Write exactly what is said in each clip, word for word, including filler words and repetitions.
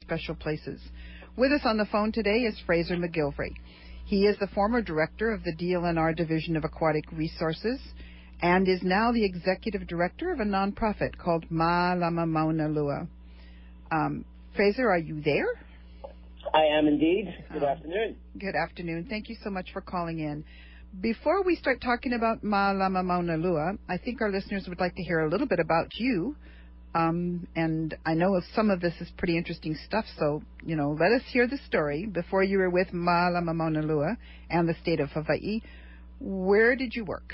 special places. With us on the phone today is Fraser McGilvray. He is the former director of the D L N R Division of Aquatic Resources and is now the executive director of a nonprofit called Mālama Mauna Lua. Um, Fraser, are you there? I am indeed. Good oh, afternoon. Good afternoon. Thank you so much for calling in. Before we start talking about Mālama Mauna Lua, I think our listeners would like to hear a little bit about you. Um, and I know some of this is pretty interesting stuff, so, you know, let us hear the story. Before you were with Mālama Mauna Lua and the state of Hawaii, where did you work?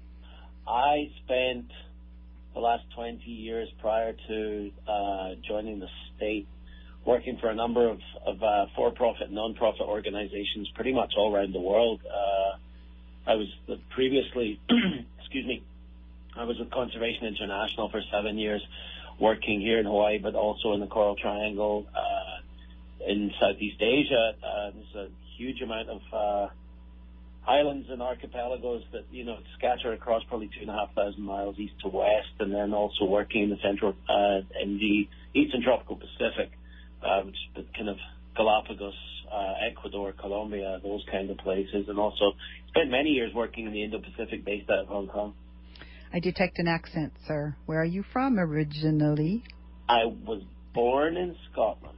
I spent the last twenty years prior to uh, joining the state working for a number of, of uh, for-profit, non-profit organizations pretty much all around the world. Uh, I was previously, excuse me, I was with Conservation International for seven years, working here in Hawaii, but also in the Coral Triangle, uh, in Southeast Asia. Uh, there's a huge amount of uh, islands and archipelagos that, you know, scatter across probably two and a half thousand miles east to west, and then also working in the central, uh, in the Eastern Tropical Pacific, uh, which is kind of Galapagos, uh, Ecuador, Colombia, those kind of places, and also spent many years working in the Indo-Pacific based out of Hong Kong. I detect an accent, sir. Where are you from originally? I was born in Scotland.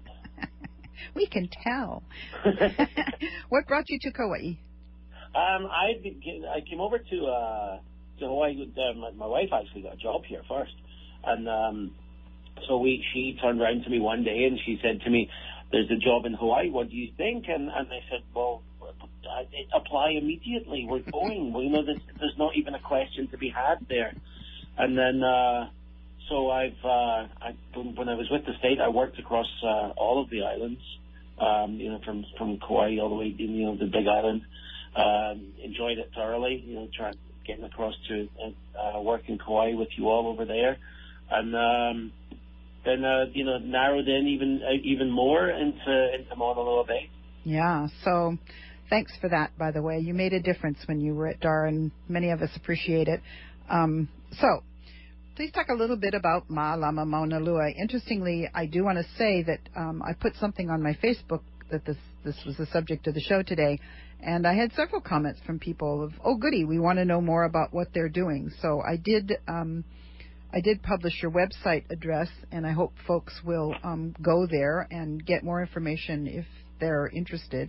We can tell. What brought you to Kauai? Um, I began, I came over to uh, to Hawaii. Uh, my, my wife actually got a job here first, and um, so we she turned around to me one day and she said to me, "There's a job in Hawaii. What do you think?" And and I said, "Well, apply immediately. We're going. Well, you know, there's, there's not even a question to be had there." And then, uh, so I've, uh, I, when I was with the state, I worked across uh, all of the islands, um, you know, from, from Kauai all the way, you know, the Big Island. Um, enjoyed it thoroughly, you know, trying, getting across to uh, work in Kauai with you all over there. And um, then, uh, you know, narrowed in even uh, even more into, into Mauna Loa Bay. Yeah, so... Thanks for that, by the way. You made a difference when you were at D A R, and many of us appreciate it. Um, so, please talk a little bit about Mālama Mauna Lua. Interestingly, I do want to say that um, I put something on my Facebook that this this was the subject of the show today, and I had several comments from people of, oh, goody, we want to know more about what they're doing. So I did um, I did publish your website address, and I hope folks will um, go there and get more information if they're interested.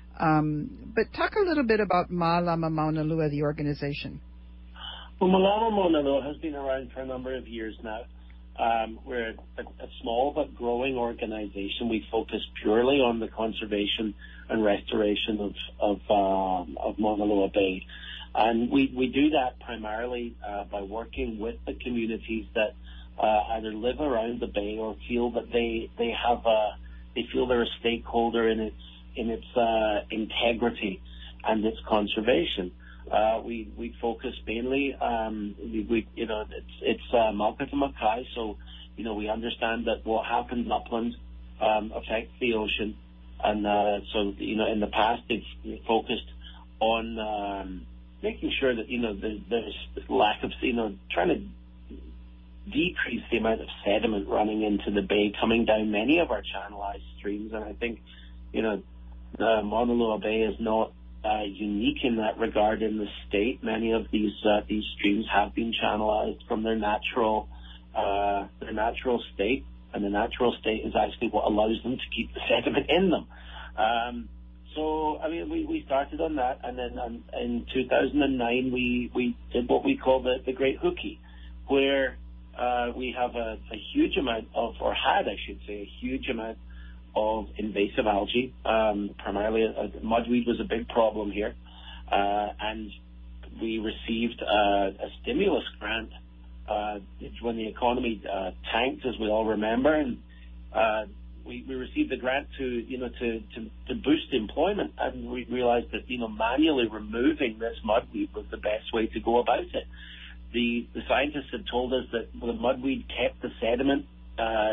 Um, but talk a little bit about Mālama Mauna Lua, the organization. Well, Mālama Mauna Lua has been around for a number of years now. Um, we're a, a small but growing organization. We focus purely on the conservation and restoration of of, um, of Mauna Loa Bay. And we, we do that primarily uh, by working with the communities that uh, either live around the bay or feel that they, they have a, they feel they're a stakeholder in its in its uh, integrity and its conservation. Uh, we we focus mainly, um, we, we you know it's it's uh, Mauka to Makai, so you know we understand that what happens in upland um, affects the ocean, and uh, so you know in the past they've focused on um, making sure that you know there's, there's lack of you know trying to decrease the amount of sediment running into the bay coming down many of our channelized streams, and I think you know. Uh, Mauna Loa Bay is not uh, unique in that regard in the state. Many of these uh, these streams have been channelized from their natural uh, their natural state, and the natural state is actually what allows them to keep the sediment in them. Um, so, I mean, we, we started on that, and then um, in two thousand nine we, we did what we call the, the Great Huki, where uh, we have a, a huge amount of, or had, I should say, a huge amount of invasive algae. Um, primarily, uh, mudweed was a big problem here, uh, and we received uh, a stimulus grant uh, when the economy uh, tanked, as we all remember, and uh, we, we received a grant to, you know, to, to, to boost employment, and we realized that, you know, manually removing this mudweed was the best way to go about it. The, the scientists had told us that the mudweed kept the sediment uh,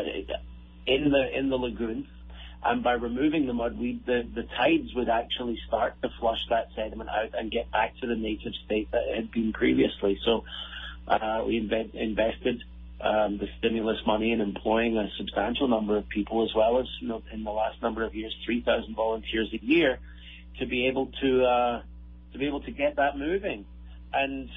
in the in the lagoons, and by removing the mudweed, the, the tides would actually start to flush that sediment out and get back to the native state that it had been previously. So uh, we inve- invested um, the stimulus money and employing a substantial number of people, as well as, you know, in the last number of years, three thousand volunteers a year, to be able to uh, to be able to get that moving. And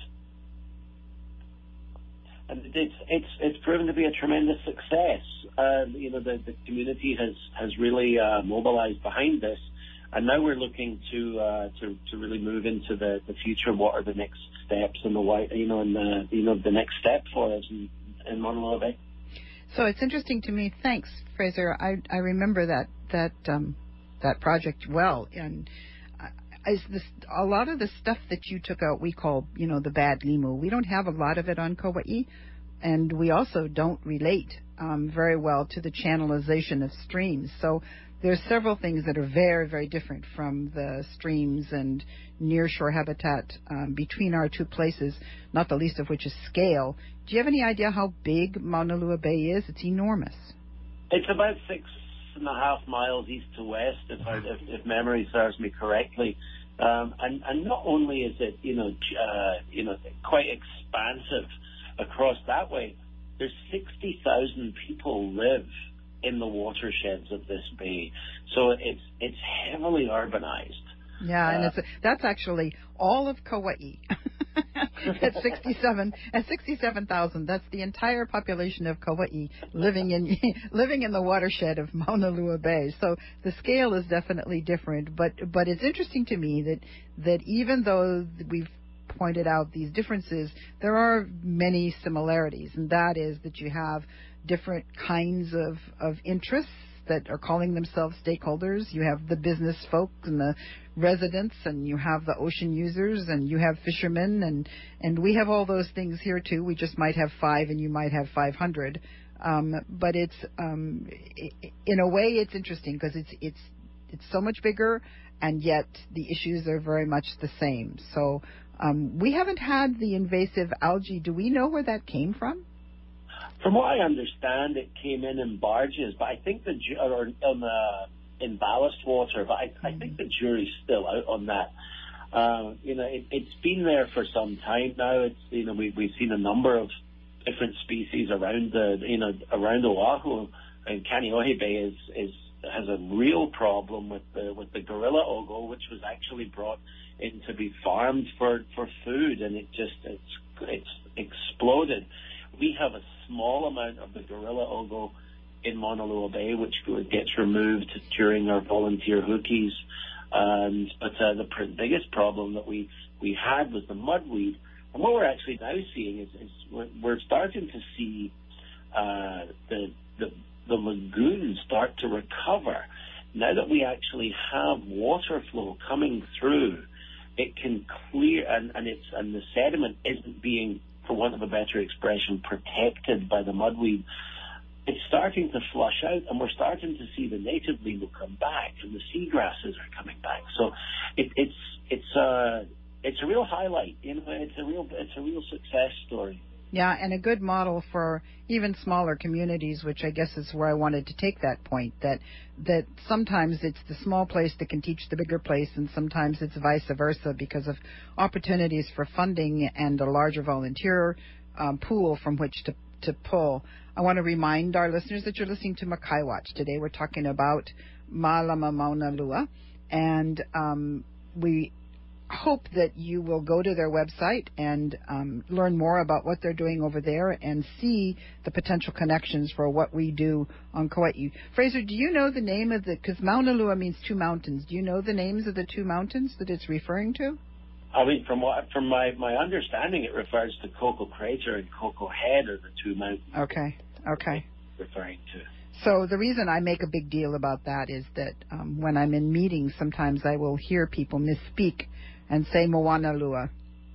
and it's it's it's proven to be a tremendous success. Uh, you know, the, the community has has really uh, mobilized behind this, and now we're looking to uh, to to really move into the, the future. What are the next steps and the why, you know, and the you know the next step for us in, in Mauna Loa Bay. So it's interesting to me. Thanks, Fraser. I I remember that that um, that project well, and I, this, a lot of the stuff that you took out, we call, you know, the bad limu. We don't have a lot of it on Kauai, and we also don't relate um, very well to the channelization of streams. So there's several things that are very, very different from the streams and nearshore habitat um, between our two places, not the least of which is scale. Do you have any idea how big Mauna Loa Bay is? It's enormous. It's about six and a half miles east to west, if, I, if, if memory serves me correctly. Um, and, and not only is it, you know, uh, you know, quite expansive across that way, there's sixty thousand people live in the watersheds of this bay. So it's it's heavily urbanized. Yeah, and uh, it's that's actually all of Kauai. At sixty-seven, at sixty-seven thousand, that's the entire population of Kauai living in living in the watershed of Mauna Loa Bay. So the scale is definitely different, but but it's interesting to me that that even though we've pointed out these differences, there are many similarities, and that is that you have different kinds of, of interests that are calling themselves stakeholders. You have the business folk and the residents, and you have the ocean users, and you have fishermen, and, and we have all those things here too. We just might have five, and you might have five hundred. Um, but it's um, in a way it's interesting because it's it's it's so much bigger, and yet the issues are very much the same. So um, we haven't had the invasive algae. Do we know where that came from? From what I understand, it came in in barges, but I think the ju- or on the, in ballast water. But I, I think the jury's still out on that. Uh, you know, it, it's been there for some time now. It's you know we we've seen a number of different species around the you know around Oahu, and Kaneohe Bay is is has a real problem with the with the gorilla ogo, which was actually brought in to be farmed for for food, and it just it's it's exploded. We have a small amount of the gorilla ogo in Mauna Loa Bay, which gets removed during our volunteer hookies. Um, but uh, the pr- biggest problem that we, we had was the mudweed. And what we're actually now seeing is, is we're, we're starting to see uh, the, the the lagoons start to recover. Now that we actually have water flow coming through, it can clear, and, and, it's, and the sediment isn't being, for want of a better expression, protected by the mudweed. It's starting to flush out, and we're starting to see the native limu come back, and the seagrasses are coming back. So it, it's it's a it's a real highlight. You know, it's a real it's a real success story. Yeah, and a good model for even smaller communities, which I guess is where I wanted to take that point, that that sometimes it's the small place that can teach the bigger place, and sometimes it's vice versa because of opportunities for funding and a larger volunteer um, pool from which to, to pull. I want to remind our listeners that you're listening to Makai Watch. Today we're talking about Mālama Mauna Loa, and um, we hope that you will go to their website and um, learn more about what they're doing over there and see the potential connections for what we do on Kauai. Fraser, do you know the name of the, because Mauna Loa means two mountains, do you know the names of the two mountains that it's referring to? I mean, from what from my, my understanding, it refers to Coco Crater and Coco Head are the two mountains. Okay, okay. Referring to. So the reason I make a big deal about that is that um, when I'm in meetings, sometimes I will hear people misspeak and say Moana Lua.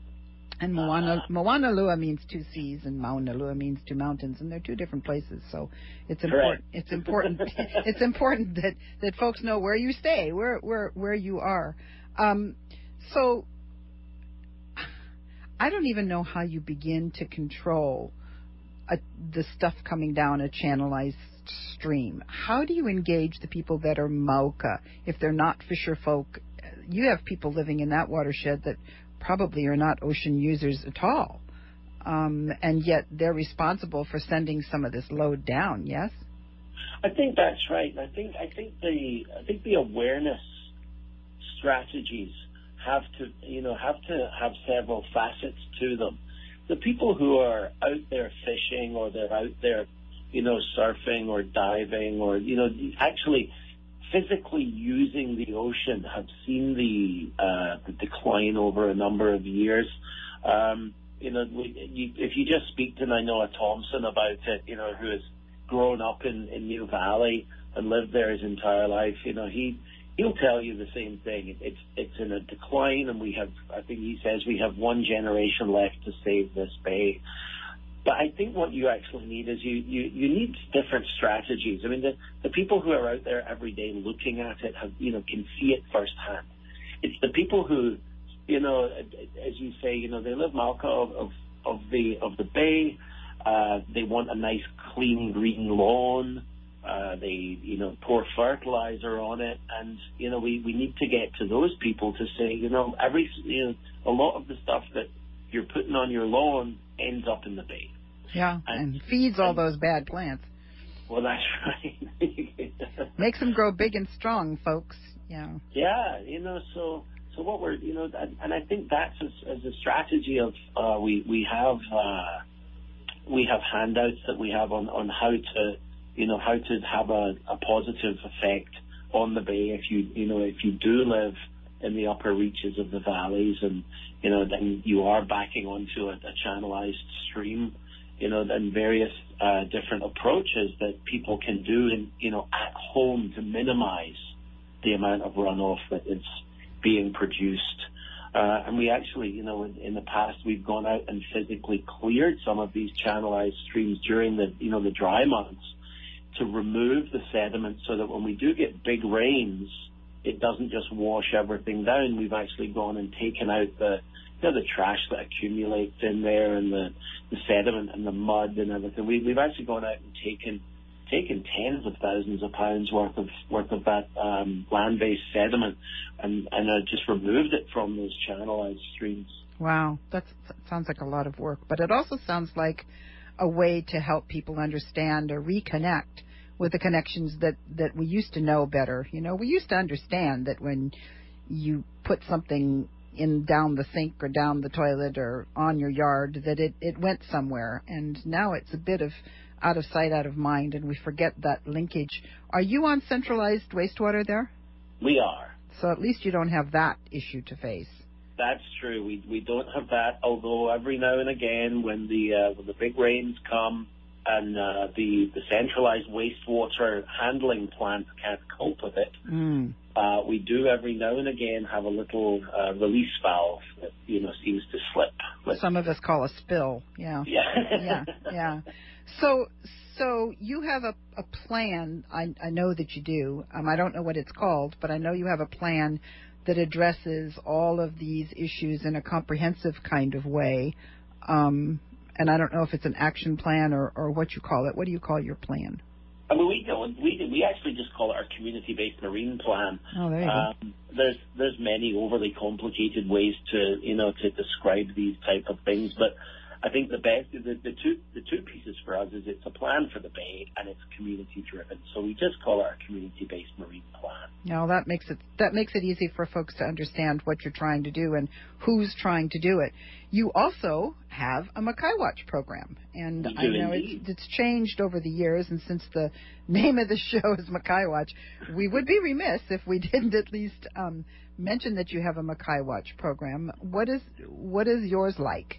And Moana, uh, Moana Lua means two seas, and Mauna Lua means two mountains, and they're two different places. So it's important. It's important. It's important that, that folks know where you stay, where where where you are. Um, so I don't even know how you begin to control a, the stuff coming down a channelized stream. How do you engage the people that are Mauka if they're not fisher folk? You have people living in that watershed that probably are not ocean users at all. um, and yet they're responsible for sending some of this load down. Yes, I think that's right. I think I think the I think the awareness strategies have to you know have to have several facets to them. The people who are out there fishing, or they're out there, you know, surfing or diving, or you know, actually physically using the ocean, have seen the uh, the decline over a number of years. Um, you know, we, you, if you just speak to Nainoa Thompson about it, you know, who has grown up in, in New Valley and lived there his entire life, you know, he he'll tell you the same thing. It's it's in a decline, and we have, I think he says, we have one generation left to save this bay. But I think what you actually need is you, you, you need different strategies. I mean, the, the people who are out there every day looking at it have, you know, can see it firsthand. It's the people who, you know, as you say, you know, they live Malka of, of, of the of the bay. Uh, they want a nice, clean, green lawn. Uh, they, you know, pour fertilizer on it, and you know, we, we need to get to those people to say, you know, every, you know, a lot of the stuff that you're putting on your lawn ends up in the bay. Yeah, and, and feeds all and, those bad plants. Well, that's right. Makes them grow big and strong, folks. Yeah. Yeah, you know, so so what we're, you know, and, and I think that's as, as a strategy of uh, we we have uh, we have handouts that we have on, on how to. You know, how to have a, a positive effect on the bay if you, you know, if you do live in the upper reaches of the valleys, and, you know, then you are backing onto a, a channelized stream, you know, then various uh, different approaches that people can do, in, you know, at home to minimize the amount of runoff that is being produced. Uh, and we actually, you know, in, in the past, we've gone out and physically cleared some of these channelized streams during the, you know, the dry months, to remove the sediment, so that when we do get big rains, it doesn't just wash everything down. We've actually gone and taken out the, you know, the trash that accumulates in there, and the, the sediment and the mud and everything. We, we've actually gone out and taken taken tens of thousands of pounds worth of worth of that um, land-based sediment, and and uh, just removed it from those channelized streams. Wow, that's, that sounds like a lot of work, but it also sounds like a way to help people understand or reconnect with the connections that, that we used to know better. You know, we used to understand that when you put something in down the sink or down the toilet or on your yard, that it, it went somewhere. And now it's a bit of out of sight, out of mind, and we forget that linkage. Are you on centralized wastewater there? We are. So at least you don't have that issue to face. That's true. We we don't have that. Although every now and again, when the uh, when the big rains come and uh, the the centralized wastewater handling plant can't cope with it, mm. uh, we do every now and again have a little uh, release valve that, you know, seems to slip. With. Some of us call a spill. Yeah. Yeah. yeah. Yeah. So so you have a, a plan. I I know that you do. Um, I don't know what it's called, but I know you have a plan that addresses all of these issues in a comprehensive kind of way. Um, and I don't know if it's an action plan or, or what you call it. What do you call your plan? I mean, we don't, we we actually just call it our community-based marine plan. Oh, there you um, go. There's there's many overly complicated ways to you know to describe these type of things, but I think the best the, the two the two pieces for us is it's a plan for the bay and it's community driven. So we just call it our community based marine plan. Now that makes it that makes it easy for folks to understand what you're trying to do and who's trying to do it. You also have a Mackay Watch program, and we I do know indeed. it's it's changed over the years. And since the name of the show is Mackay Watch, we would be remiss if we didn't at least um, mention that you have a Mackay Watch program. What is what is yours like?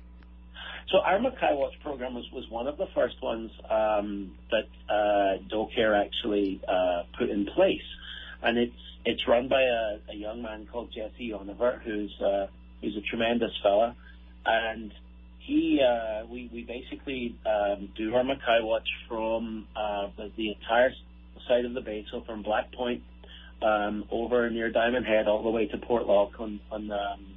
So our Mackay Watch program was, was one of the first ones um, that uh, DoCare actually uh, put in place, and it's it's run by a, a young man called Jesse Oliver, who's uh, who's a tremendous fella, and he uh, we we basically um, do our Mackay Watch from uh, the, the entire side of the bay, so from Black Point um, over near Diamond Head all the way to Port Lock on on um,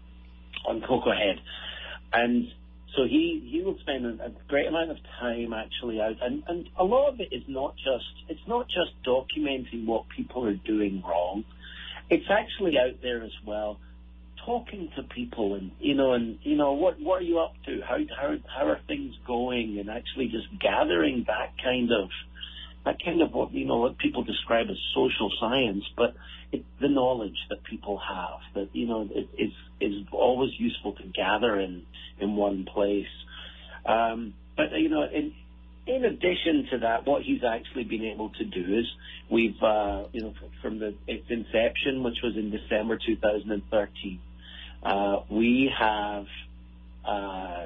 on Cocoa Head, and so he, he will spend a, a great amount of time actually out, and, and a lot of it is not just it's not just documenting what people are doing wrong. It's actually out there as well, talking to people and, you know, and, you know, what, what are you up to? How, how, how are things going? And actually just gathering that kind of, that kind of what, you know, what people describe as social science, but it, the knowledge that people have that, you know, it, is, is always useful to gather in, in one place. Um, but, you know, in, in addition to that, what he's actually been able to do is we've, uh, you know, from the its inception, which was in December two thousand thirteen, uh, we have uh,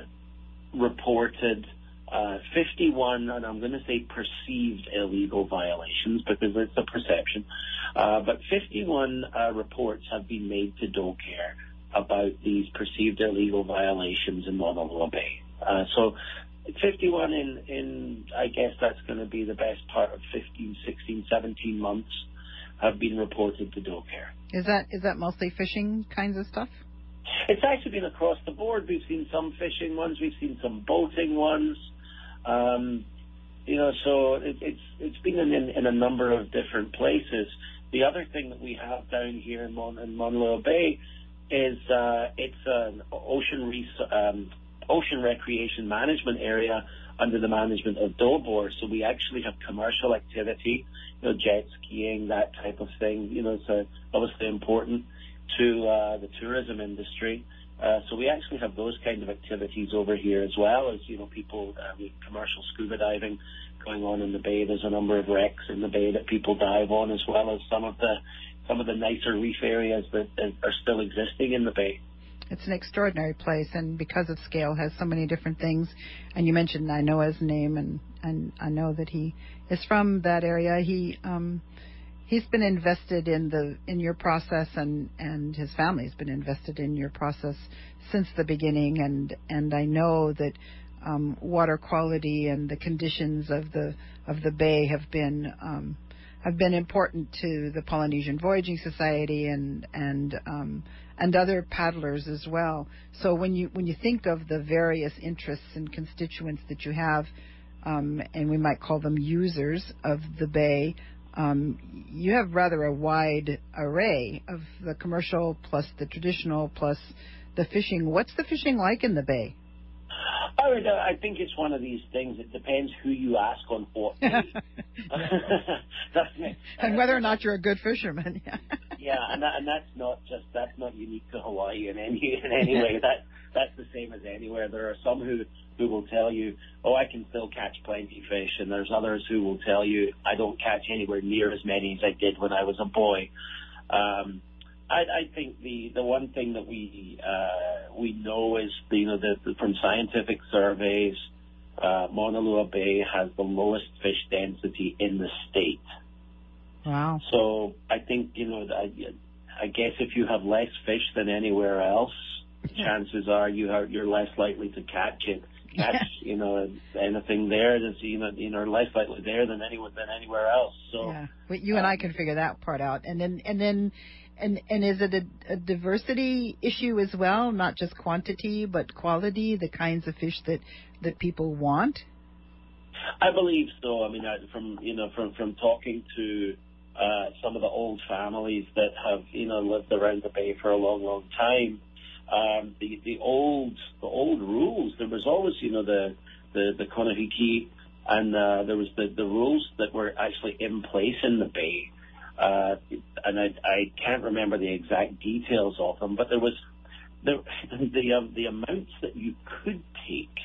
reported uh, fifty-one, and I'm going to say perceived illegal violations because it's a perception, uh, but fifty-one uh, reports have been made to DoCare about these perceived illegal violations in Mauna Loa Bay. Uh, so fifty-one in, in, I guess that's going to be the best part of fifteen, sixteen, seventeen months have been reported to DoCare. Is that is that mostly fishing kinds of stuff? It's actually been across the board. We've seen some fishing ones. We've seen some boating ones. Um, you know, so it, it's it's been in, in, in a number of different places. The other thing that we have down here in, Mon, in Mauna Loa Bay is uh, it's an ocean res- um, ocean recreation management area under the management of DOBOR. So we actually have commercial activity, you know, jet skiing, that type of thing. You know, it's uh, obviously important to uh, the tourism industry. Uh, so we actually have those kind of activities over here as well as, you know, people, uh, with commercial scuba diving going on in the bay. There's a number of wrecks in the bay that people dive on, as well as some of the some of the nicer reef areas that, that are still existing in the bay. It's an extraordinary place, and because of scale, has so many different things. And you mentioned Nainoa's name, and, and I know that he is from that area. He um, he's been invested in the in your process, and, and his family's been invested in your process since the beginning. And, and I know that um, water quality and the conditions of the of the bay have been um, have been important to the Polynesian Voyaging Society and and um, and other paddlers as well. So when you when you think of the various interests and constituents that you have, um, and we might call them users of the bay, um, you have rather a wide array of the commercial plus the traditional plus the fishing. What's the fishing like in the bay? I would, uh, I think it's one of these things. It depends who you ask on what day. And whether or not you're a good fisherman. Yeah, and that, and that's not just that's not unique to Hawaii in any in any way. That that's the same as anywhere. There are some who who will tell you, oh, I can still catch plenty of fish, and there's others who will tell you, I don't catch anywhere near as many as I did when I was a boy. Um, I, I think the, the one thing that we uh, we know is, you know, the, the, from scientific surveys, uh, Mauna Loa Bay has the lowest fish density in the state. Wow. So I think, you know, I, I guess if you have less fish than anywhere else, chances are you are you're less likely to catch it. Catch, you know, anything there that's, you know, you know, less likely there than anywhere than anywhere else. So yeah, but you and um, I can figure that part out. And then and then and and is it a, a diversity issue as well, not just quantity but quality, the kinds of fish that that people want? I believe so. I mean, I, from you know, from from talking to uh, some of the old families that have, you know, lived around the bay for a long, long time. Um, the the old the old rules. There was always, you know, the the the konehiki, and uh, there was the, the rules that were actually in place in the bay, uh, and I I can't remember the exact details of them, but there was the the um, the amounts that you could take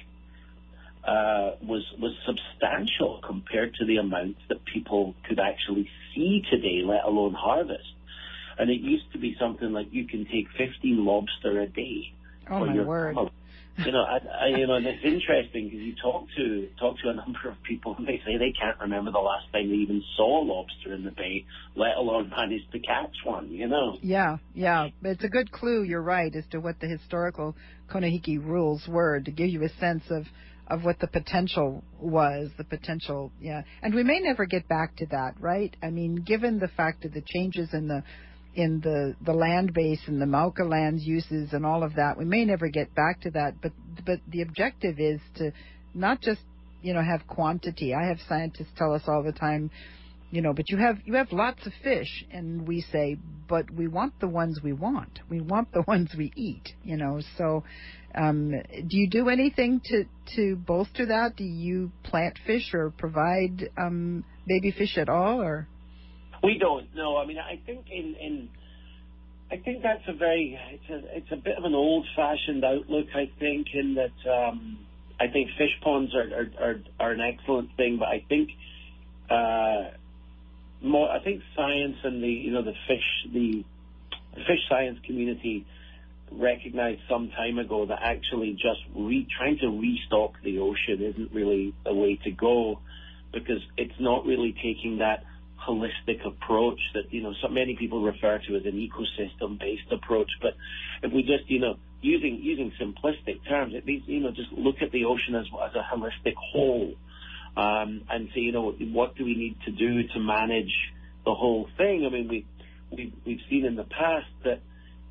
uh, was was substantial compared to the amounts that people could actually see today, let alone harvest. And it used to be something like you can take fifteen lobster a day. Oh my word! Club. You know, I, I, you know, and it's interesting because you talk to talk to a number of people and they say they can't remember the last time they even saw a lobster in the bay, let alone managed to catch one. You know? Yeah, yeah. But it's a good clue. You're right as to what the historical konehiki rules were to give you a sense of. of what the potential was, the potential, yeah. And we may never get back to that, right? I mean, given the fact of the changes in the in the, the land base and the Mauka lands uses and all of that, we may never get back to that. But but the objective is to not just, you know, have quantity. I have scientists tell us all the time, you know, but you have you have lots of fish, and we say, but we want the ones we want. We want the ones we eat, you know. So, um, do you do anything to to bolster that? Do you plant fish or provide um, baby fish at all, or? We don't. No, I mean, I think in, in I think that's a very it's a it's a bit of an old-fashioned outlook. I think in that um, I think fish ponds are, are are are an excellent thing, but I think. Uh, More, I think science and the you know the fish the, the fish science community recognized some time ago that actually just re, trying to restock the ocean isn't really the way to go, because it's not really taking that holistic approach that you know so many people refer to as an ecosystem based approach. But if we just you know using using simplistic terms, it means you know just look at the ocean as as a holistic whole. Um, and say, you know, what do we need to do to manage the whole thing? I mean, we, we, we've seen in the past that,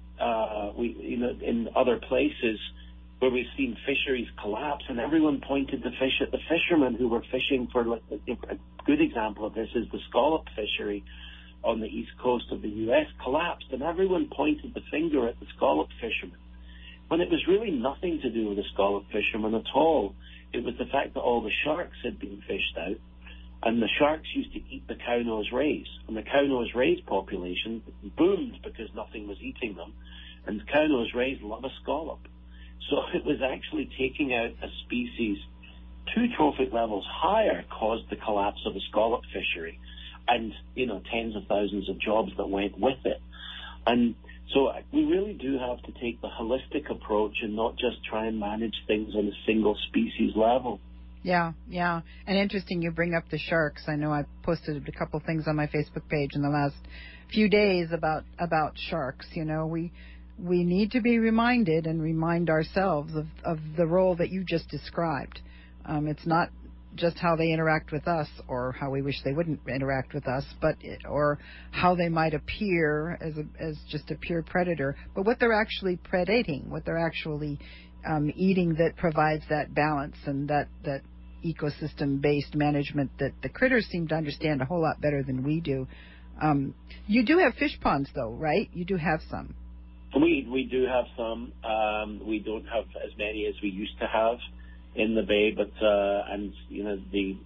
uh, we, you know, in other places where we've seen fisheries collapse, and everyone pointed the fish at the fishermen who were fishing for, like, a good example of this is the scallop fishery on the east coast of the U S collapsed, and everyone pointed the finger at the scallop fishermen, when it was really nothing to do with the scallop fishermen at all. It was the fact that all the sharks had been fished out, and the sharks used to eat the cow-nose rays, and the cow-nose rays population boomed because nothing was eating them, and cow-nose rays love a scallop. So it was actually taking out a species two trophic levels higher caused the collapse of the scallop fishery, and, you know, tens of thousands of jobs that went with it. And so we really do have to take the holistic approach and not just try and manage things on a single species level. Yeah, yeah. And interesting you bring up the sharks. I know I posted a couple things on my Facebook page in the last few days about about sharks. You know, we we need to be reminded and remind ourselves of, of the role that you just described. Um, it's not just how they interact with us or how we wish they wouldn't interact with us, but it, or how they might appear as a, as just a pure predator, but what they're actually predating, what they're actually um, eating that provides that balance and that, that ecosystem-based management that the critters seem to understand a whole lot better than we do. Um, you do have fish ponds, though, right? You do have some. We we do have some. Um, we don't have as many as we used to have in the bay, but uh, and you know the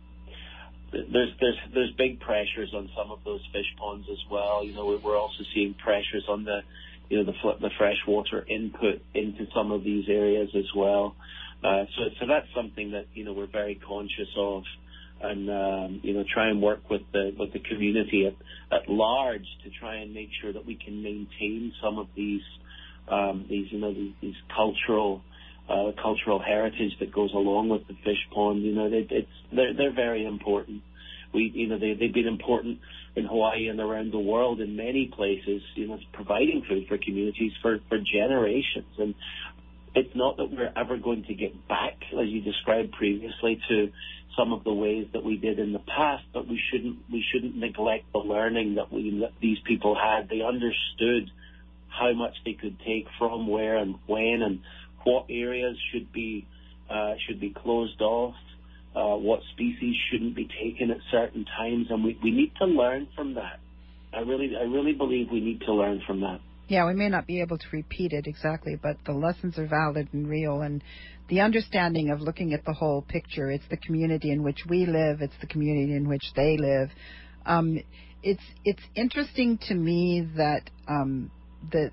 there's there's there's big pressures on some of those fish ponds as well. You know, we're also seeing pressures on the you know the the freshwater input into some of these areas as well. Uh, so so that's something that you know we're very conscious of, and um, you know try and work with the with the community at, at large to try and make sure that we can maintain some of these um, these you know these, these cultural. Uh, cultural heritage that goes along with the fish pond. You know, they, it's they're they're very important. We, you know, they they've been important in Hawaii and around the world in many places. You know, providing food for communities for, for generations. And it's not that we're ever going to get back, as you described previously, to some of the ways that we did in the past. But we shouldn't we shouldn't neglect the learning that we that these people had. They understood how much they could take from where and when, and what areas should be uh, should be closed off, uh, what species shouldn't be taken at certain times, and we, we need to learn from that. I really I really believe we need to learn from that. Yeah, we may not be able to repeat it exactly, but the lessons are valid and real, and the understanding of looking at the whole picture. It's the community in which we live. It's the community in which they live. Um, it's it's interesting to me that um, that.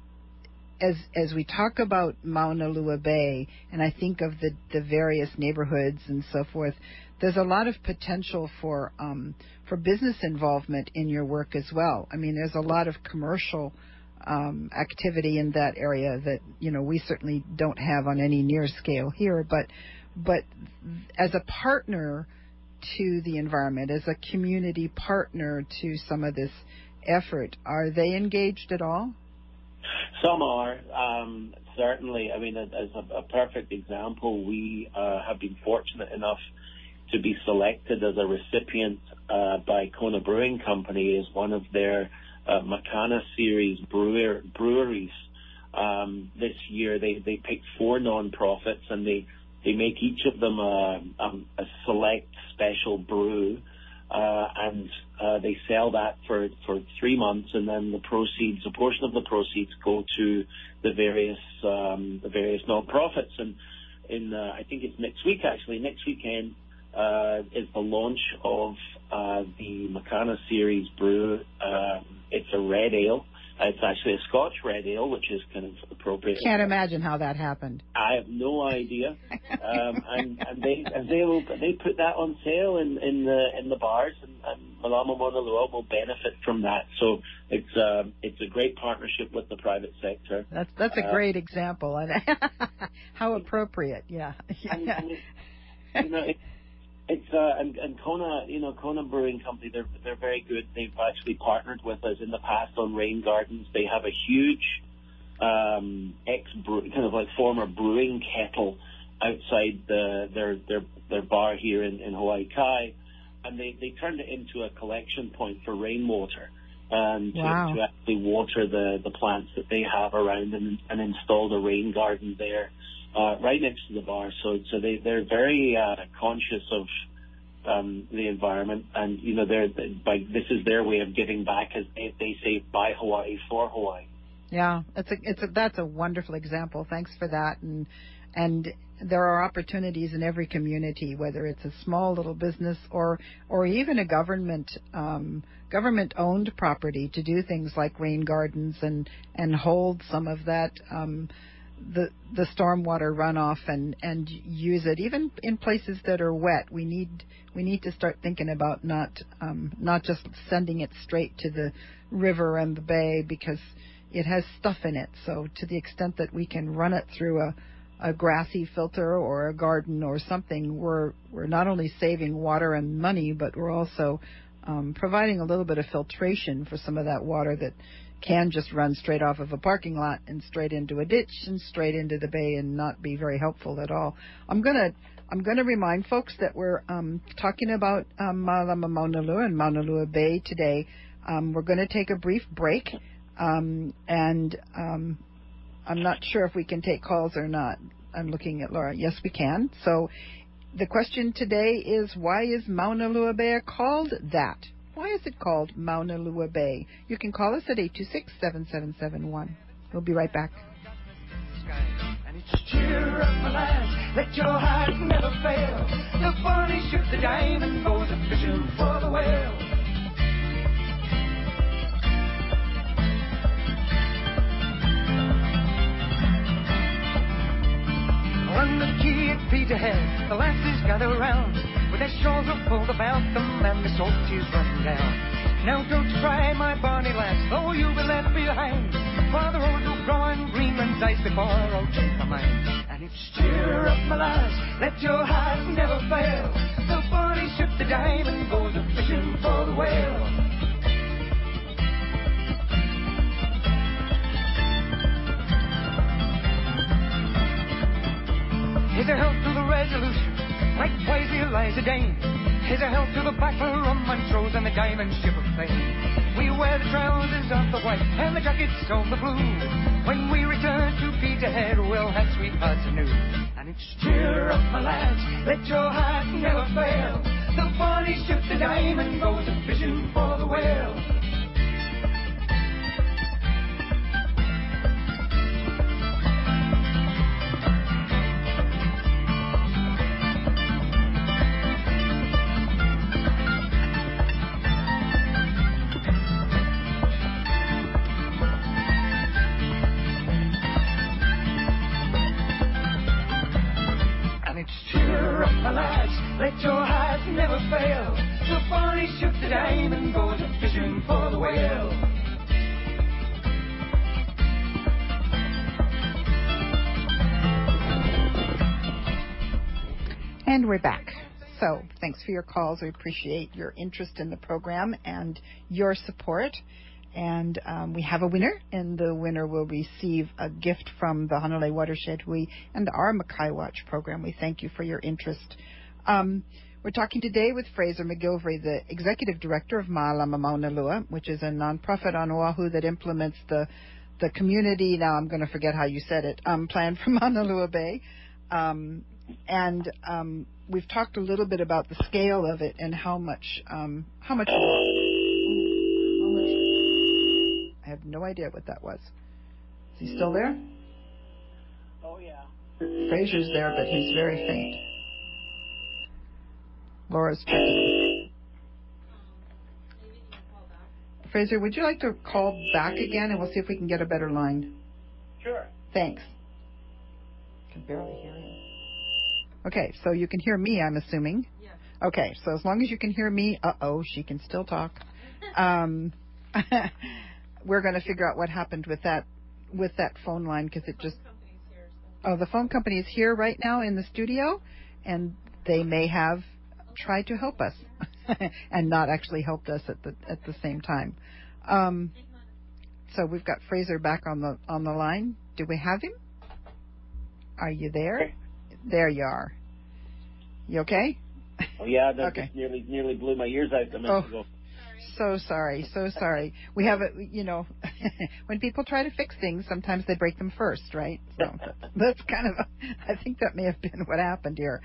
As as we talk about Maunalua Bay, and I think of the, the various neighborhoods and so forth, there's a lot of potential for um, for business involvement in your work as well. I mean, there's a lot of commercial um, activity in that area that you know we certainly don't have on any near scale here. But but as a partner to the environment, as a community partner to some of this effort, are they engaged at all? Some are, um, certainly. I mean, as a, a perfect example, we uh, have been fortunate enough to be selected as a recipient uh, by Kona Brewing Company as one of their uh, Makana Series brewer, breweries. Um, this year, they, they picked four nonprofits, and they, they make each of them a, a, a select special brew uh, and uh, they sell that for, for three months, and then the proceeds, a portion of the proceeds, go to the various um, the various nonprofits. And in uh, I think it's next week actually, next weekend uh, is the launch of uh, the Makana Series brew. Um, it's a red ale. It's actually a Scotch red ale, which is kind of appropriate. Can't imagine how that happened. I have no idea. um, and, and they and they will they put that on sale in, in the in the bars, and, and Malama Mauna Lua will benefit from that. So it's uh, it's a great partnership with the private sector. That's that's a uh, great example, and how appropriate. Yeah. and, and it, you know, it, It's uh, and, and Kona, you know, Kona Brewing Company. They're they're very good. They've actually partnered with us in the past on rain gardens. They have a huge um, ex kind of like former brewing kettle outside the their their their bar here in, in Hawaii Kai, and they, they turned it into a collection point for rainwater, and wow. to, to actually water the, the plants that they have around, and, and installed a rain garden there. Uh, right next to the bar, so so they they're very uh, conscious of um, the environment, and you know they're by this is their way of giving back, as they, they say, by Hawaii for Hawaii. Yeah, it's a it's a that's a wonderful example. Thanks for that, and and there are opportunities in every community, whether it's a small little business or or even a government um, government owned property, to do things like rain gardens and and hold some of that. Um, the the stormwater runoff and and use it even in places that are wet. We need we need to start thinking about not um, not just sending it straight to the river and the bay, because it has stuff in it. So to the extent that we can run it through a a grassy filter or a garden or something, we're we're not only saving water and money, but we're also um, providing a little bit of filtration for some of that water that can just run straight off of a parking lot and straight into a ditch and straight into the bay and not be very helpful at all. I'm gonna I'm gonna remind folks that we're um, talking about um, Malama Mauna Lua and Mauna Lua Bay today. Um, we're going to take a brief break, um, and um, I'm not sure if we can take calls or not. I'm looking at Laura. Yes, we can. So the question today is, why is Mauna Lua Bay called that? Why is it called Mauna Lua Bay? You can call us at eight two six, seven seven seven one. We'll be right back. And it's cheer up, my lads, let your heart never fail. The bunny shoots the diamond, goes a fishing for the whale. On the quay at Peterhead, the lasses gather round, with their shawls are pulled about them and the salt is run down. Now don't cry, my bonny lass, though you'll be left behind, for the road will grow on Greenland's ice before I'll change my mind. And it's cheer up, my lass, let your heart never fail. The bonny ship, the diamond, goes a fishing for the whale. Here's a health to the Resolution, likewise the Eliza Dane. Here's a health to the battle of Montrose and the diamond ship of fame. We wear the trousers of the white and the jackets of the blue. When we return to Peterhead, we'll have sweethearts anew. And it's cheer up, my lads, let your heart never fail. The bonny ship, the diamond, goes a fishing for the whale. Let your heart never fail. The bonny ship, the diamond, goes a fishing for the whale. And we're back. So thanks for your calls. We appreciate your interest in the program and your support. And um, we have a winner, and the winner will receive a gift from the Hanalei Watershed we, and our Makai Watch program. We thank you for your interest. Um, we're talking today with Fraser McGilvray, the Executive Director of Malama Mauna Lua, which is a nonprofit on Oahu that implements the the community, now I'm going to forget how you said it, um, plan for Mauna Lua Bay. Um, and um, we've talked a little bit about the scale of it and how much um, how much. How much I have no idea what that was. Is he still there? Oh yeah. Fraser's there, but he's very faint. Laura's checking. Fraser, would you like to call back again, and we'll see if we can get a better line? Sure. Thanks. I can barely hear you. Okay, so you can hear me, I'm assuming. Yes. Okay, so as long as you can hear me, uh-oh, she can still talk. Um, we're going to figure out what happened with that with that phone line because it just. Here, so. Oh, the phone company is here right now in the studio, and they may have tried to help us and not actually helped us at the at the same time. Um, so we've got Fraser back on the on the line. Do we have him? Are you there? There you are. You okay? Oh yeah, that Okay. just nearly nearly blew my ears out a minute Oh. ago. So sorry, so sorry. We have a, you know, when people try to fix things, sometimes they break them first, right? So that's kind of, a, I think that may have been what happened here.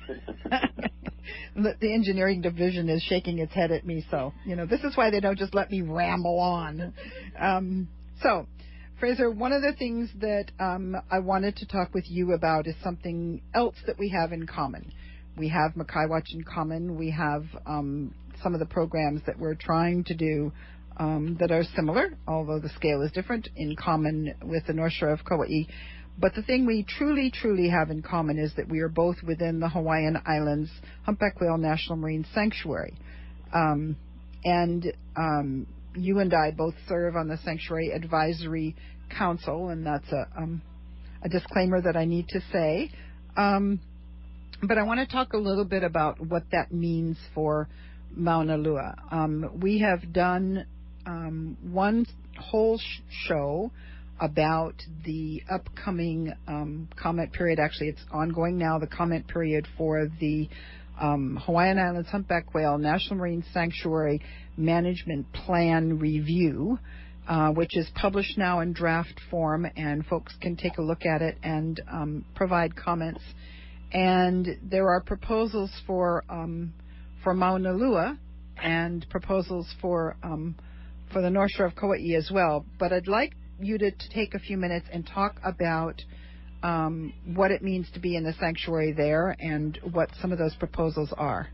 the, the engineering division is shaking its head at me, so, you know, this is why they don't just let me ramble on. Um, so, Fraser, one of the things that um, I wanted to talk with you about is something else that we have in common. We have Mackay Watch in common. We have um, some of the programs that we're trying to do um, that are similar, although the scale is different, in common with the North Shore of Kauai. But the thing we truly, truly have in common is that we are both within the Hawaiian Islands Humpback Whale National Marine Sanctuary. Um, and um, you and I both serve on the Sanctuary Advisory Council, and that's a, um, a disclaimer that I need to say. Um, but I want to talk a little bit about what that means for Mauna Lua. Um, we have done um, one whole sh- show about the upcoming um, comment period. Actually, it's ongoing now, the comment period for the um, Hawaiian Islands Humpback Whale National Marine Sanctuary Management Plan Review, uh, which is published now in draft form, and folks can take a look at it and um, provide comments. And there are proposals for um, for Mauna Lua and proposals for um, for the North Shore of Kauai as well. But I'd like you to, to take a few minutes and talk about um, what it means to be in the sanctuary there and what some of those proposals are.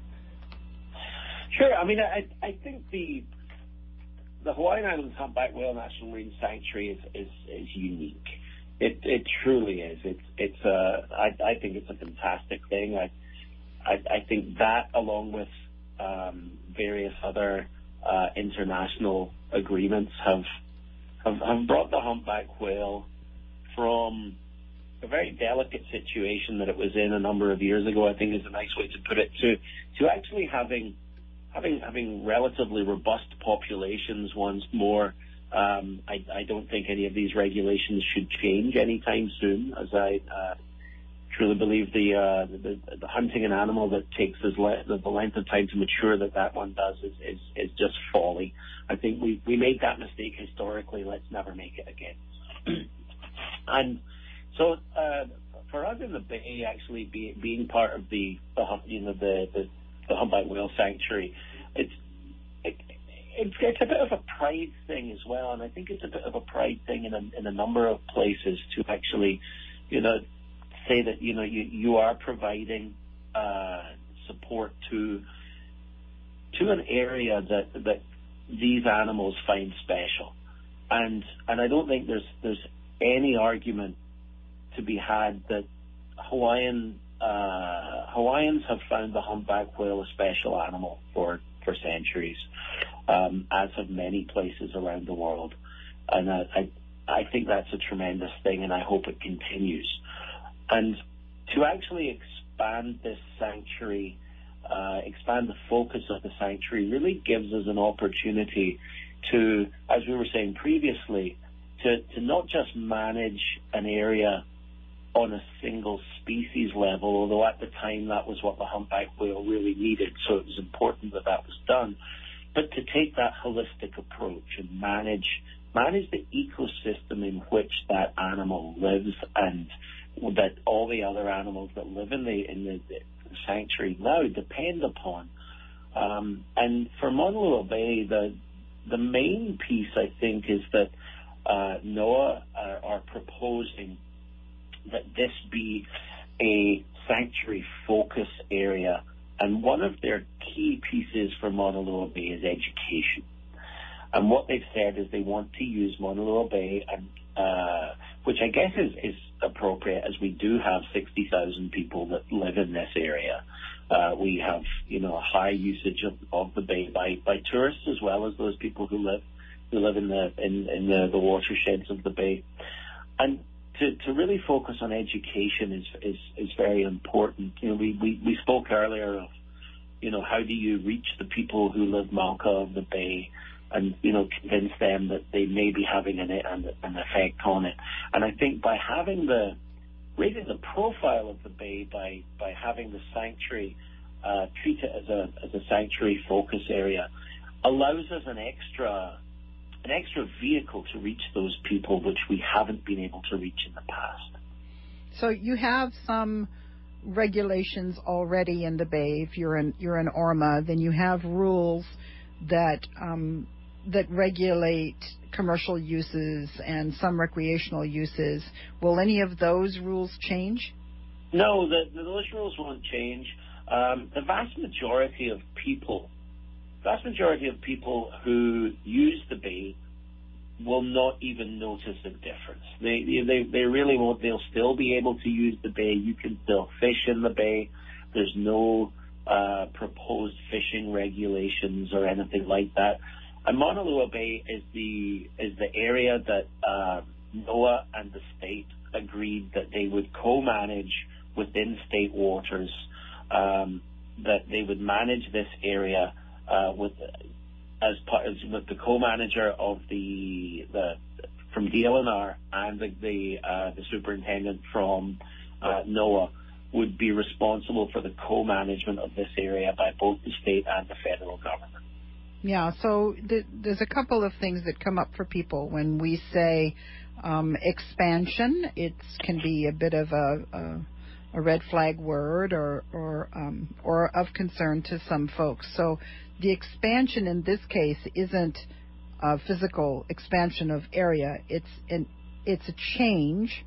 Sure. I mean, I I think the the Hawaiian Islands Humpback Whale National Marine Sanctuary is is, is unique. It it truly is. It's it's a I I think it's a fantastic thing. I I, I think that along with um, various other uh, international agreements have, have have brought the humpback whale from a very delicate situation that it was in a number of years ago, I think is a nice way to put it, to to actually having having having relatively robust populations once more. Um, I, I don't think any of these regulations should change anytime soon, as I uh, truly believe the, uh, the the hunting an animal that takes as le- the length of time to mature that that one does is, is, is just folly. I think we, we made that mistake historically. Let's never make it again. And so uh, for us in the Bay, actually be, being part of the, the you know the, the, the humpback whale sanctuary, it's it, It's, it's a bit of a pride thing as well, and I think it's a bit of a pride thing in a, in a number of places to actually, you know, say that, you know, you, you are providing uh, support to to an area that that these animals find special, and and I don't think there's there's any argument to be had that Hawaiian uh, Hawaiians have found the humpback whale a special animal for for centuries. Um, as have many places around the world. And I, I, I think that's a tremendous thing, and I hope it continues. And to actually expand this sanctuary, uh, expand the focus of the sanctuary, really gives us an opportunity to, as we were saying previously, to, to not just manage an area on a single species level, although at the time that was what the humpback whale really needed, so it was important that that was done. But to take that holistic approach and manage manage the ecosystem in which that animal lives, and that all the other animals that live in the in the the sanctuary now depend upon. Um, and for Mauna Loa Bay, the the main piece, I think, is that uh, NOAA are, are proposing that this be a sanctuary focus area. And one of their key pieces for Mauna Loa Bay is education. And what they've said is they want to use Mauna Loa Bay, and, uh, which I guess is, is appropriate, as we do have sixty thousand people that live in this area. Uh, we have, you know, a high usage of, of the bay by, by tourists, as well as those people who live who live in the in, in the, the watersheds of the bay. And to, to really focus on education is, is, is very important. You know, we, we, we spoke earlier of, you know, how do you reach the people who live Malka of the bay, and, you know, convince them that they may be having an, an, an effect on it. And I think by having the, raising the profile of the bay, by, by having the sanctuary, uh, treat it as a, as a sanctuary focus area, allows us an extra, an extra vehicle to reach those people which we haven't been able to reach in the past. So you have some regulations already in the bay. If you're in, you're in Orma, then you have rules that, um, that regulate commercial uses and some recreational uses. Will any of those rules change? No, the, the, those rules won't change. Um, the vast majority of people, vast majority of people who use the bay will not even notice a difference. They, they, they really won't. They'll still be able to use the bay. You can still fish in the bay. There's no uh, proposed fishing regulations or anything like that. And Mauna Loa Bay is the is the area that uh, NOAA and the state agreed that they would co-manage within state waters. Um, that they would manage this area uh, with as part as with the co-manager of the the from D L N R and the the, uh, the superintendent from uh, NOAA would be responsible for the co-management of this area by both the state and the federal government. Yeah, so th- there's a couple of things that come up for people when we say um, expansion. It can be a bit of a, a, a red flag word or or, um, or of concern to some folks. So the expansion in this case isn't a physical expansion of area. It's an, it's a change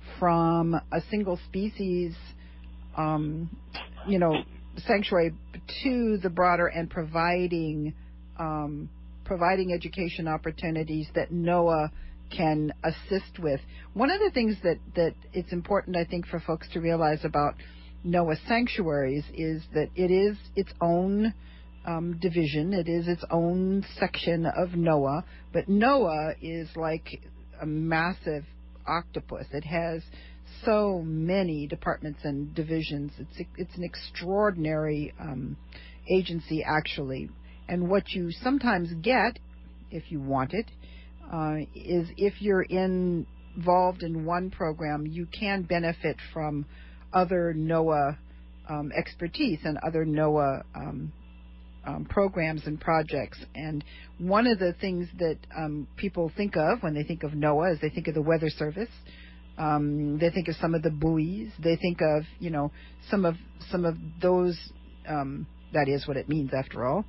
from a single species, um, you know, sanctuary to the broader and providing Um, providing education opportunities that NOAA can assist with. One of the things that, that it's important, I think, for folks to realize about NOAA sanctuaries is that it is its own um, division. It is its own section of NOAA, but NOAA is like a massive octopus. It has so many departments and divisions. It's, it's an extraordinary um, agency, actually. And what you sometimes get, if you want it, uh, is if you're in, involved in one program, you can benefit from other NOAA um, expertise and other NOAA um, um, programs and projects. And one of the things that um, people think of when they think of NOAA is they think of the Weather Service. Um, they think of some of the buoys. They think of, you know, some of some of those. Um, that is what it means, after all.